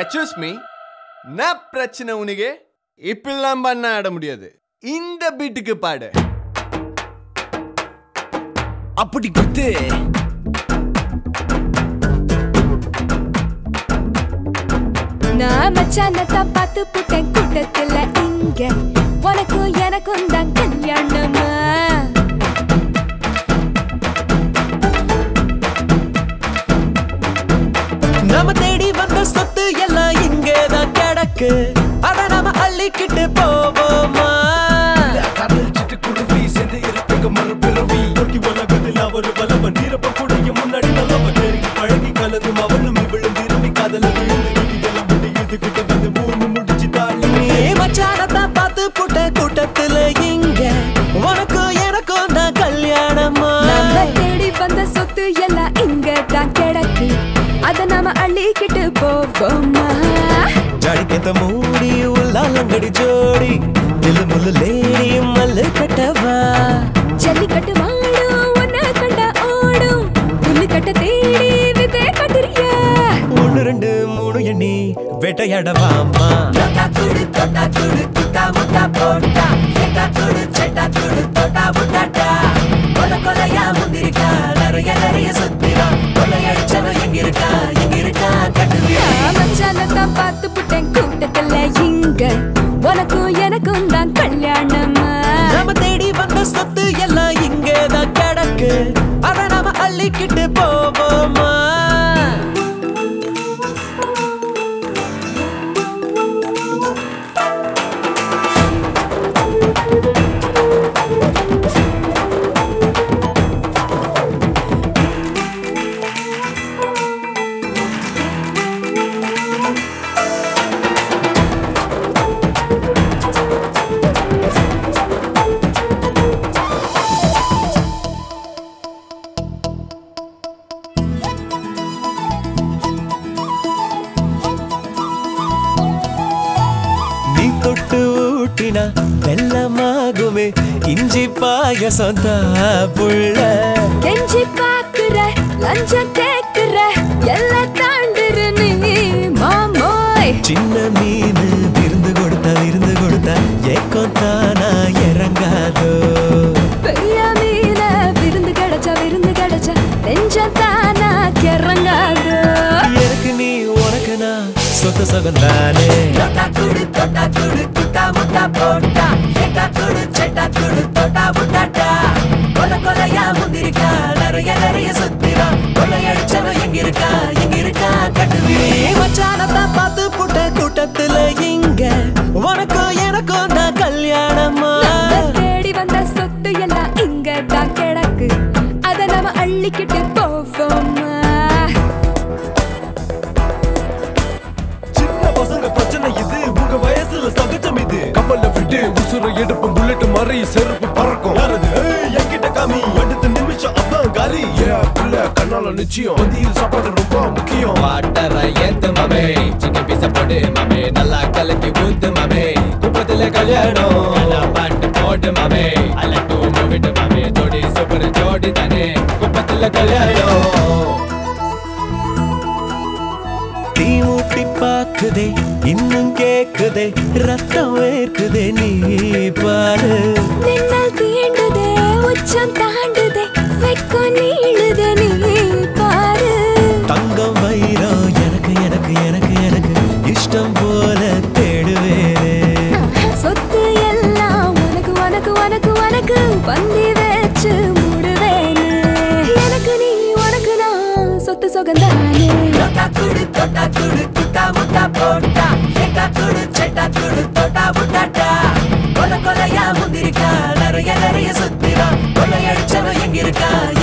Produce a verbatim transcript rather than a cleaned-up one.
Excuse me, என்ன பிரச்சனை உனக்கு? இப்பெல்லாம் பண்ண ஆட முடியாது. இந்த பீட்டுக்கு பாடு. அப்படி குத்து. நான் மச்சானத்தை பார்த்து புட்டேன் கூட்டத்துல இங்க. உனக்கும் எனக்கும் தான் கல்யாணமா? நாம தேடி வந்த சொத்து எல்லாம் இங்கேதான் கிடக்கு. அத நாம அள்ளிக்கிட்டு போவோமா? கடல் சிட்டு குருவி சேர்ந்து இருப்பங்க மறுபிறவி. ஒட்டி உலகத்தில் அவர் வல்லவன் நீரப்ப கூடிய முன்னாடி நல்லவன் நெருங்கி பழகி கலந்தும் அவளும் இவளும் திரும்பி காதல விழுந்து வந்து மூணு முடிச்சு தாண்டி மச்சானத்தான் பார்த்து புட்ட கூட்டத்துல இங்க. உனக்கும் எனக்கும் தான் கல்யாணமா? நம்ம தேடி வந்த சொத்து எல்லாம் இங்க தான் கிடக்கு. அத நாம அள்ளிக்கிட்டு போவோமா? ஜாடிக்கேத்த மூடி உள்ளாலங்கடி ஜோடி தில்லு முள்ளு லேடி மல்லு கட்டவா. ஜல்லிக்கட்டு மாடும் ஒன்ன கண்டா ஓடும். புல்லு கட்ட தேடி விதை கட்டுறியா? ஒன்னு ரெண்டு மூணு எண்ணி வேட்டையாடவாமா? தொட்டா துடு தொட்டா துடு துட்டா முட்டா போட்டா கேட்டா துடு செட்டா துடு தொட்டா முட்டாட்டா. கொல கொலையா முந்திரிக்கா நிறைய நிறைய சுத்திரா. கொலையடிச்சவன் எங்க இருக்கா எங்க இருக்கா கட்டுவியா? மச்சானத்தான் பார்த்து புட்டேன் கூட்டத்துல இங்க. உனக்கும் எனக்கும் தான் கல்யாணமா? நாம தேடி வந்த சொத்து எல்லாம் இங்கேதான் கிடக்கு. அத நாம அள்ளிக்கிட்டு போவோமா? தொட்டு ஊட்டினா வெள்ளமாகுமே இஞ்சி பாயசம் புள்ள. கெஞ்சி பாக்குற லஞ்சம் கேக்குற எல்லாம் தாண்டுற நீ மாமோய். சின்ன மீன் விருந்து கொடுத்தா விருந்து கொடுத்தா ஏக்கம் தானா இறங்காதோ? பெரிய மீன விருந்து கிடைச்சா விருந்து கிடைச்சா நெஞ்சம் தானா கிறங்காதோ? எனக்கு நீ உனக்கு நான் சொத்த சகந்தானே. தொட்டா துடு தொட்டா துடு துட்டா முட்டா போட்டா கேட்டா துடு செட்டா துடு தொட்டா முட்டாட்டா. கொல கொலையா முந்திரிக்கா நிறைய நிறைய சுத்திரா. கொலையடிச்சவன் எங்க இருக்கா எங்க இருக்கா கட்டுவியா? மச்சானத்தான் பார்த்து புட்ட கூட்டத்துல இங்க. உனக்கும் எனக்கும் தான் கல்யாணமா? தேடி வந்த சொத்து எல்லாம் இங்க தான் கிடக்கு. அத நாம அள்ளிக்கிட்டு போவோமா? சின்ன பசங்க பிரச்சனை இது உங்க வயசுல சகஜம் இது. கப்பல்ல விட்டு உசுர எடுப்பும் புல்லட் மாதிரி செருப்பு பறக்கும். என்கிட்ட காமி அடுத்த நிமிஷம் அதான் காலி. புள்ள கண்ணால நிச்சயம் மதியில் சாப்பாடு ரொம்ப முக்கியம். வாட்டர ஏத்து மாமே சிக்கன் பீஸ போடு மாமே நல்லா கலக்கி ஊத்து மாமே. குப்பத்துல கல்யாணம் பாட்டு போடு மாமே. அலட்டு விட்டு மாமே ஜோடி சூப்பர் ஜோடி தானே குப்பத்துல கல்யாணம். தீ மூட்டி பாக்குதே இன்னும் கேக்குதே ரத்தம் வேர்க்குதே நீ பாரு. மின்னல் தீண்டுதே உச்சம் தாண்டுதே வெக்கம் நீளுதே நீ பாரு. தங்கம் வைரம் எனக்கு எனக்கு எனக்கு எனக்கு இஷ்டம் போல தேடுவேனே. சொத்து எல்லாம் உனக்கு உனக்கு உனக்கு உனக்கு பந்தி வச்சு மூடுவேனே. எனக்கு நீ உனக்கு நான் சொத்து சொகந்தானே. தொட்டா துடு தொட்டா துடு துட்டா முட்டா போட்டா கேட்டா துடு செட்டா துடு தொட்டா முட்டாட்டா. கொல கொலையா முந்திரிக்கா நிறைய நிறைய சுத்திரா. கொலையடிச்சவன் எங்க இருக்கா